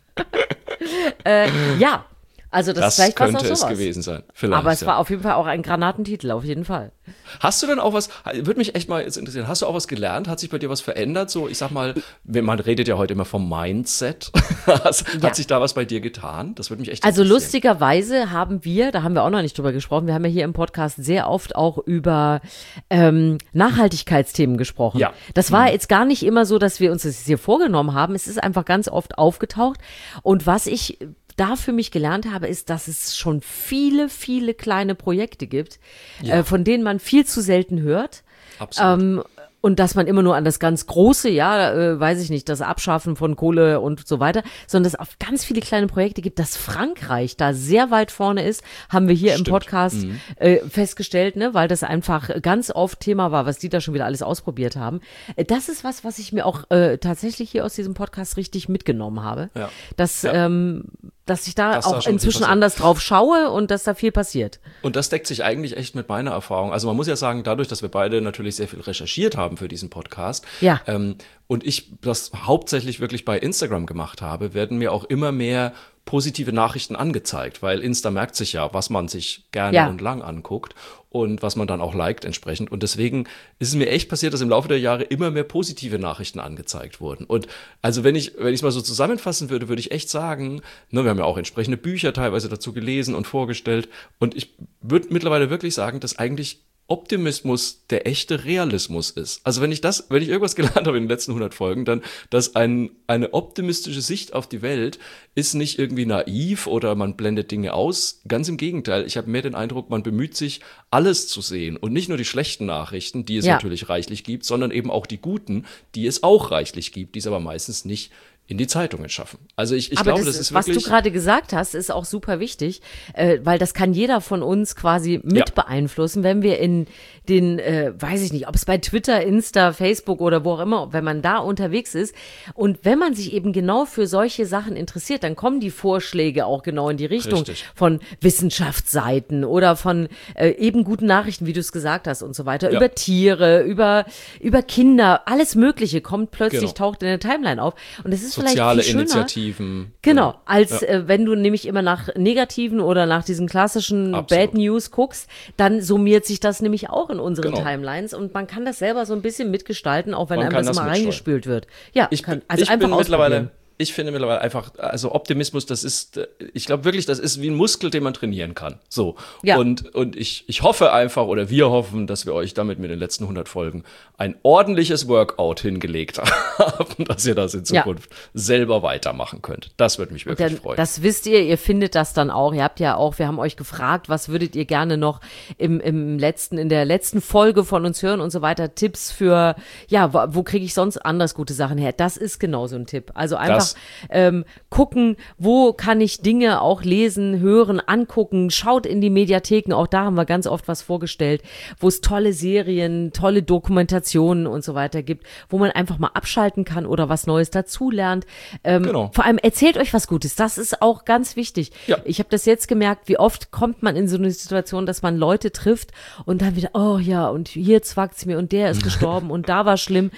äh, ja, also das, Das vielleicht war es auch könnte es sowas. gewesen sein. Vielleicht, Aber es ja. war auf jeden Fall auch ein Granatentitel, auf jeden Fall. Hast du denn auch was, würde mich echt mal jetzt interessieren, hast du auch was gelernt? Hat sich bei dir was verändert? So, ich sag mal, wenn man redet ja heute immer vom Mindset. Hat Ja. sich da was bei dir getan? Das würde mich echt Also interessieren. lustigerweise haben wir, da haben wir auch noch nicht drüber gesprochen, wir haben ja hier im Podcast sehr oft auch über ähm, Nachhaltigkeitsthemen gesprochen. Ja. Das war jetzt gar nicht immer so, dass wir uns das hier vorgenommen haben. Es ist einfach ganz oft aufgetaucht. Und was ich da für mich gelernt habe, ist, dass es schon viele, viele kleine Projekte gibt, äh, von denen man viel zu selten hört. Absolut. Ähm, und dass man immer nur an das ganz Große, ja, äh, weiß ich nicht, das Abschaffen von Kohle und so weiter, sondern dass es auch ganz viele kleine Projekte gibt, dass Frankreich da sehr weit vorne ist, haben wir hier Stimmt. im Podcast äh, festgestellt, ne, weil das einfach ganz oft Thema war, was die da schon wieder alles ausprobiert haben. Äh, das ist was, was ich mir auch äh, tatsächlich hier aus diesem Podcast richtig mitgenommen habe, Ja. dass, Ja. ähm, dass ich da Dass da auch schon viel inzwischen passiert. anders drauf schaue und dass da viel passiert. Und das deckt sich eigentlich echt mit meiner Erfahrung. Also man muss ja sagen, dadurch, dass wir beide natürlich sehr viel recherchiert haben für diesen Podcast, Ja. ähm, und ich das hauptsächlich wirklich bei Instagram gemacht habe, werden mir auch immer mehr positive Nachrichten angezeigt, weil Insta merkt sich ja, was man sich gerne Ja. und lang anguckt und was man dann auch liked entsprechend. Und deswegen ist es mir echt passiert, dass im Laufe der Jahre immer mehr positive Nachrichten angezeigt wurden. Und also wenn ich wenn ich es mal so zusammenfassen würde, würde ich echt sagen, ne, wir haben ja auch entsprechende Bücher teilweise dazu gelesen und vorgestellt. Und ich würde mittlerweile wirklich sagen, dass eigentlich Optimismus der echte Realismus ist. Also wenn ich das, wenn ich irgendwas gelernt habe in den letzten hundert Folgen, dann, dass ein, eine optimistische Sicht auf die Welt ist nicht irgendwie naiv oder man blendet Dinge aus. Ganz im Gegenteil. Ich habe mehr den Eindruck, man bemüht sich, alles zu sehen und nicht nur die schlechten Nachrichten, die es Ja. natürlich reichlich gibt, sondern eben auch die guten, die es auch reichlich gibt, die es aber meistens nicht in die Zeitungen schaffen. Also ich, ich Aber glaube, das, das ist was wirklich... du gerade gesagt hast, ist auch super wichtig, äh, weil das kann jeder von uns quasi mit Ja. beeinflussen, wenn wir in den, äh, weiß ich nicht, ob es bei Twitter, Insta, Facebook oder wo auch immer, wenn man da unterwegs ist und wenn man sich eben genau für solche Sachen interessiert, dann kommen die Vorschläge auch genau in die Richtung Richtig. von Wissenschaftsseiten oder von äh, eben guten Nachrichten, wie du es gesagt hast und so weiter, Ja. über Tiere, über, über Kinder, alles Mögliche kommt plötzlich, Genau. taucht in der Timeline auf und es ist Soziale vielleicht viel schöner. Initiativen. Genau, als Ja. äh, wenn du nämlich immer nach negativen oder nach diesen klassischen Absolut. Bad News guckst, dann summiert sich das nämlich auch in unseren Genau. Timelines und man kann das selber so ein bisschen mitgestalten, auch wenn Man einem kann das das immer mitsteuern. reingespült wird. Ja, Ich, kann, bin- also ich einfach bin mittlerweile, ausprobieren. ich finde mittlerweile einfach, also Optimismus, das ist, äh, ich glaube wirklich, das ist wie ein Muskel, den man trainieren kann. So. Ja. Und, und ich, ich hoffe einfach, oder wir hoffen, dass wir euch damit mit den letzten hundert Folgen ein ordentliches Workout hingelegt haben, dass ihr das in Ja. Zukunft selber weitermachen könnt. Das würde mich wirklich Dann, freuen. das wisst ihr, ihr findet das dann auch. Ihr habt ja auch, wir haben euch gefragt, was würdet ihr gerne noch im, im letzten, in der letzten Folge von uns hören und so weiter. Tipps für, ja, wo, wo kriege ich sonst anders gute Sachen her? Das ist genau so ein Tipp. Also einfach Das- ähm, gucken, wo kann ich Dinge auch lesen, hören, angucken. Schaut in die Mediatheken, auch da haben wir ganz oft was vorgestellt, wo es tolle Serien, tolle Dokumentationen und so weiter gibt, wo man einfach mal abschalten kann oder was Neues dazulernt. Ähm, Genau. Vor allem erzählt euch was Gutes. Das ist auch ganz wichtig. Ja. Ich habe das jetzt gemerkt, wie oft kommt man in so eine Situation, dass man Leute trifft und dann wieder, oh ja, und hier zwackt's mir und der ist gestorben und da war schlimm.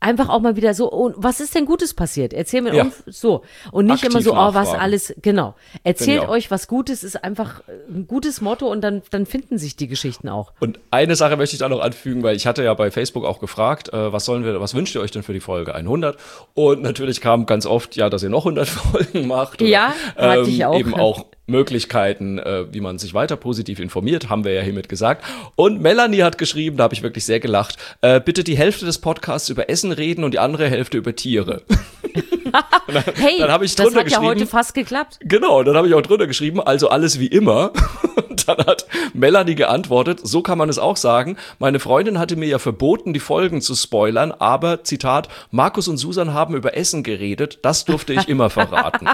einfach auch mal wieder so, oh, was ist denn Gutes passiert? Erzähl mir Ja. uns so. Und nicht Aktiv immer so, oh, was nachfragen. alles, genau. Erzählt auch. euch was Gutes, ist einfach ein gutes Motto und dann, dann finden sich die Geschichten auch. Und eine Sache möchte ich da noch anfügen, weil ich hatte ja bei Facebook auch gefragt, äh, was sollen wir, was wünscht ihr euch denn für die Folge hundert? Und natürlich kam ganz oft, ja, dass ihr noch hundert Folgen macht. Oder, Ja, hatte ich auch. Eben auch Möglichkeiten, äh, wie man sich weiter positiv informiert, haben wir ja hiermit gesagt. Und Melanie hat geschrieben, da habe ich wirklich sehr gelacht, äh, bitte die Hälfte des Podcasts über Essen reden und die andere Hälfte über Tiere. dann, Hey, dann habe ich das drunter hat ja geschrieben, heute fast geklappt. Genau, dann habe ich auch drunter geschrieben, also alles wie immer. Und dann hat Melanie geantwortet, so kann man es auch sagen. Meine Freundin hatte mir ja verboten, die Folgen zu spoilern, aber, Zitat, Markus und Susan haben über Essen geredet, das durfte ich immer verraten.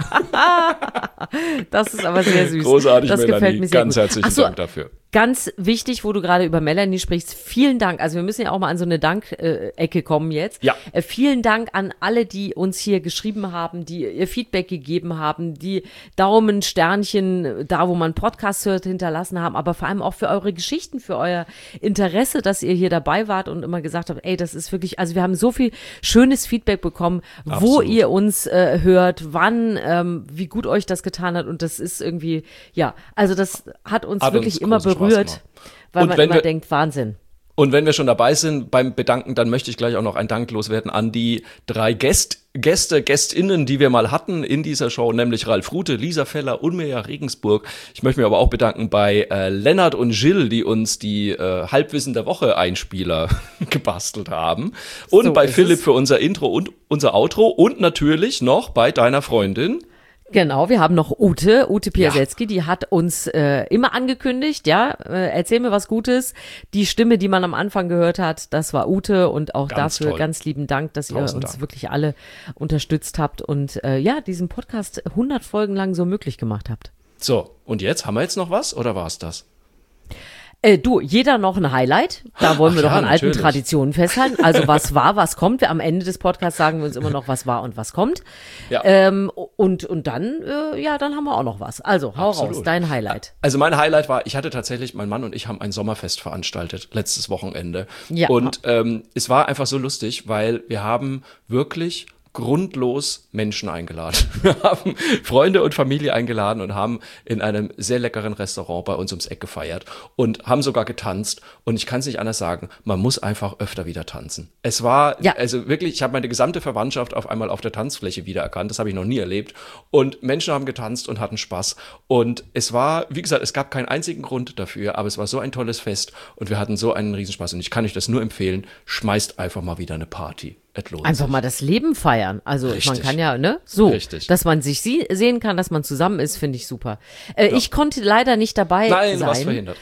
Das ist aber sehr süß. Großartig, das Melanie. gefällt mir sehr Ganz gut. herzlichen Ach so, Dank dafür. Ganz wichtig, wo du gerade über Melanie sprichst, vielen Dank. Also wir müssen ja auch mal an so eine Dank-Ecke kommen jetzt. Ja. Äh, vielen Dank an alle, die uns hier geschrieben haben, die ihr Feedback gegeben haben, die Daumen, Sternchen, da wo man Podcasts hört, hinterlassen haben, aber vor allem auch für eure Geschichten, für euer Interesse, dass ihr hier dabei wart und immer gesagt habt, ey, das ist wirklich, also wir haben so viel schönes Feedback bekommen, wo Absolut. ihr uns äh, hört, wann, ähm, wie gut euch das getan hat und das ist irgendwie, ja, also das hat uns Hat wirklich uns immer großen Spaß berührt, gemacht. weil Und man wenn immer wir- denkt, Wahnsinn. Und wenn wir schon dabei sind beim Bedanken, dann möchte ich gleich auch noch einen Dank loswerden an die drei Gäst, Gäste, Gästinnen, die wir mal hatten in dieser Show, nämlich Ralf Rute, Lisa Feller und Mirja Regensburg. Ich möchte mich aber auch bedanken bei äh, Lennart und Jill, die uns die äh, Halbwissen der Woche Einspieler gebastelt haben. Und So bei ist Philipp es. für unser Intro und unser Outro und natürlich noch bei deiner Freundin. Genau, wir haben noch Ute, Ute Piasetzky, die hat uns äh, immer angekündigt, ja, äh, erzähl mir was Gutes. Die Stimme, die man am Anfang gehört hat, das war Ute und auch Ganz dafür toll. ganz lieben Dank, dass ihr Tausend uns Dank. wirklich alle unterstützt habt und äh, ja, diesen Podcast hundert Folgen lang so möglich gemacht habt. So, und jetzt haben wir jetzt noch was oder war's das? Äh, du, jeder noch ein Highlight. Da wollen Ach wir doch ja, an alten natürlich. Traditionen festhalten. Also was war, was kommt. Wir am Ende des Podcasts sagen wir uns immer noch, was war und was kommt. Ja. Ähm, und, und dann, äh, ja, dann haben wir auch noch was. Also, hau Absolut. raus, dein Highlight. Also mein Highlight war, ich hatte tatsächlich, mein Mann und ich haben ein Sommerfest veranstaltet, letztes Wochenende. Ja. Und ähm, es war einfach so lustig, weil wir haben wirklich grundlos Menschen eingeladen. Wir haben Freunde und Familie eingeladen und haben in einem sehr leckeren Restaurant bei uns ums Eck gefeiert und haben sogar getanzt. Und ich kann es nicht anders sagen, man muss einfach öfter wieder tanzen. Es war, Ja. also wirklich, ich habe meine gesamte Verwandtschaft auf einmal auf der Tanzfläche wiedererkannt. Das habe ich noch nie erlebt. Und Menschen haben getanzt und hatten Spaß. Und es war, wie gesagt, es gab keinen einzigen Grund dafür, aber es war so ein tolles Fest und wir hatten so einen Riesenspaß. Und ich kann euch das nur empfehlen, schmeißt einfach mal wieder eine Party. Es lohnt Einfach sich. mal das Leben feiern. Also man Richtig. kann ja, ne? So, Richtig. dass man sich sie sehen kann, dass man zusammen ist, finde ich super. Äh, Ich konnte leider nicht dabei Nein, du sein. warst verhindert.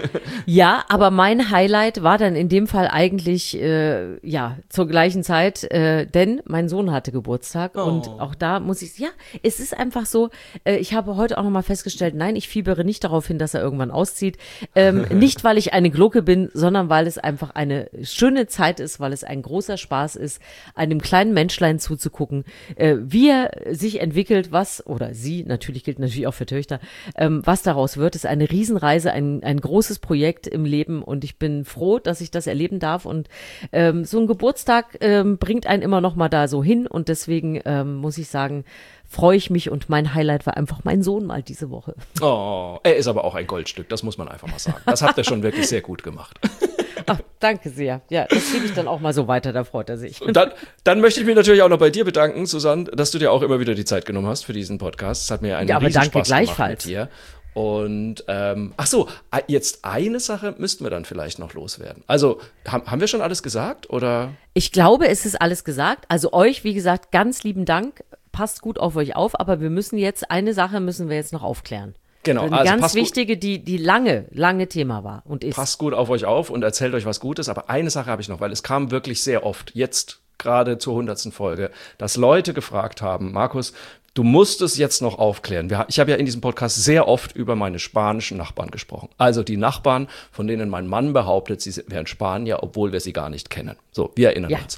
Ja, aber mein Highlight war dann in dem Fall eigentlich, äh, ja, zur gleichen Zeit, äh, denn mein Sohn hatte Geburtstag und auch da muss ich, ja, es ist einfach so, äh, ich habe heute auch nochmal festgestellt, nein, ich fiebere nicht darauf hin, dass er irgendwann auszieht. Ähm, nicht, weil ich eine Glucke bin, sondern weil es einfach eine schöne Zeit ist, weil es ein großer Spaß ist, einem kleinen Menschlein zuzugucken, äh, wie er sich entwickelt, was, oder sie, natürlich gilt natürlich auch für Töchter, ähm, was daraus wird, ist eine Riesenreise, ein, ein großes Projekt im Leben und ich bin froh, dass ich das erleben darf und ähm, so ein Geburtstag ähm, bringt einen immer noch mal da so hin und deswegen ähm, muss ich sagen, freue ich mich und mein Highlight war einfach mein Sohn mal diese Woche. Oh, er ist aber auch ein Goldstück, das muss man einfach mal sagen. Das habt ihr schon wirklich sehr gut gemacht. Ach, danke sehr. Ja, das gebe ich dann auch mal so weiter, da freut er sich. Und dann, dann möchte ich mich natürlich auch noch bei dir bedanken, Susanne, dass du dir auch immer wieder die Zeit genommen hast für diesen Podcast. Es hat mir einen Ja, aber riesen danke Spaß gemacht gleichfalls. mit dir. Und ähm, ach so, jetzt eine Sache müssten wir dann vielleicht noch loswerden. Also haben, haben wir schon alles gesagt oder? Ich glaube, es ist alles gesagt. Also euch, wie gesagt, ganz lieben Dank. Passt gut auf euch auf, aber wir müssen jetzt, eine Sache müssen wir jetzt noch aufklären. Genau, Eine also ganz passt gut- wichtige, die, die lange, lange Thema war und ist. Passt gut auf euch auf und erzählt euch was Gutes. Aber eine Sache habe ich noch, weil es kam wirklich sehr oft, jetzt gerade zur hundertsten Folge, dass Leute gefragt haben, Markus, du musst es jetzt noch aufklären. Wir, ich habe ja in diesem Podcast sehr oft über meine spanischen Nachbarn gesprochen. Also die Nachbarn, von denen mein Mann behauptet, sie wären Spanier, obwohl wir sie gar nicht kennen. So, wir erinnern Ja. uns.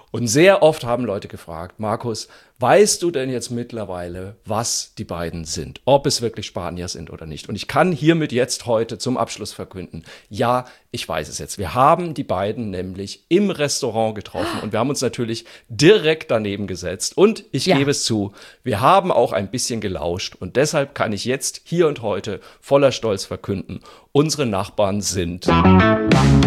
Und sehr oft haben Leute gefragt, Markus, weißt du denn jetzt mittlerweile, was die beiden sind? Ob es wirklich Spanier sind oder nicht? Und ich kann hiermit jetzt heute zum Abschluss verkünden, ja, ich weiß es jetzt. Wir haben die beiden nämlich im Restaurant getroffen und wir haben uns natürlich direkt daneben gesetzt. Und ich Ja. gebe es zu, wir haben auch ein bisschen gelauscht. Und deshalb kann ich jetzt hier und heute voller Stolz verkünden, unsere Nachbarn sind